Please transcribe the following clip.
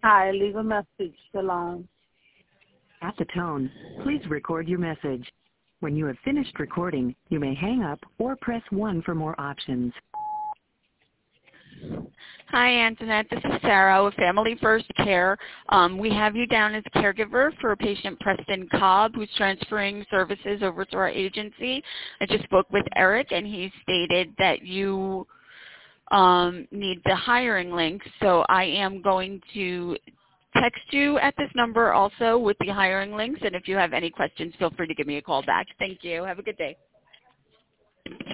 Hi, leave a message. Shalom. At the tone, please record your message. When you have finished recording, you may hang up or press 1 for more options. Hi, Antoinette. This is Sarah with Family First Care. We have you down as a caregiver for patient Preston Cobb, who's transferring services over to our agency. I just spoke with Eric, and he stated that you need the hiring link, so I am going to text you at this number also with the hiring links, and if you have any questions, feel free to give me a call back. Thank you. Have a good day.